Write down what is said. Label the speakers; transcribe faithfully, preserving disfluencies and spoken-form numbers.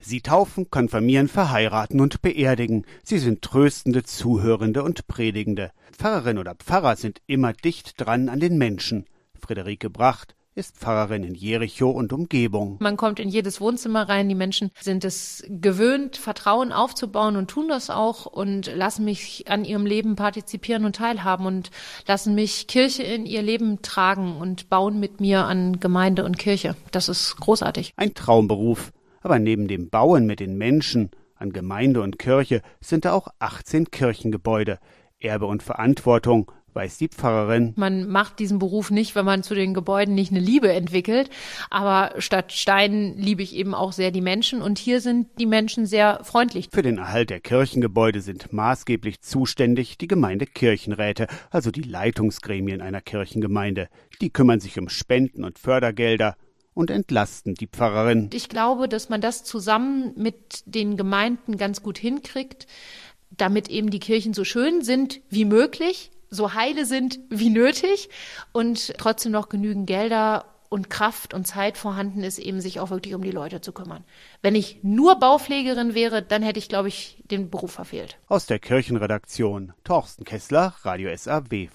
Speaker 1: Sie taufen, konfirmieren, verheiraten und beerdigen. Sie sind tröstende, zuhörende und predigende. Pfarrerin oder Pfarrer sind immer dicht dran an den Menschen. Friederike Bracht ist Pfarrerin in Jerichow und Umgebung.
Speaker 2: Man kommt in jedes Wohnzimmer rein, die Menschen sind es gewöhnt, Vertrauen aufzubauen und tun das auch und lassen mich an ihrem Leben partizipieren und teilhaben und lassen mich Kirche in ihr Leben tragen und bauen mit mir an Gemeinde und Kirche. Das ist großartig.
Speaker 1: Ein Traumberuf, aber neben dem Bauen mit den Menschen an Gemeinde und Kirche sind da auch achtzehn Kirchengebäude. Erbe und Verantwortung, weiß die Pfarrerin.
Speaker 2: Man macht diesen Beruf nicht, wenn man zu den Gebäuden nicht eine Liebe entwickelt. Aber statt Steinen liebe ich eben auch sehr die Menschen. Und hier sind die Menschen sehr freundlich.
Speaker 1: Für den Erhalt der Kirchengebäude sind maßgeblich zuständig die Gemeindekirchenräte, also die Leitungsgremien einer Kirchengemeinde. Die kümmern sich um Spenden und Fördergelder und entlasten die Pfarrerin.
Speaker 2: Ich glaube, dass man das zusammen mit den Gemeinden ganz gut hinkriegt, damit eben die Kirchen so schön sind wie möglich, so heile sind wie nötig und trotzdem noch genügend Gelder und Kraft und Zeit vorhanden ist, eben sich auch wirklich um die Leute zu kümmern. Wenn ich nur Baupflegerin wäre, dann hätte ich, glaube ich, den Beruf verfehlt.
Speaker 1: Aus der Kirchenredaktion Torsten Kessler, Radio S A W.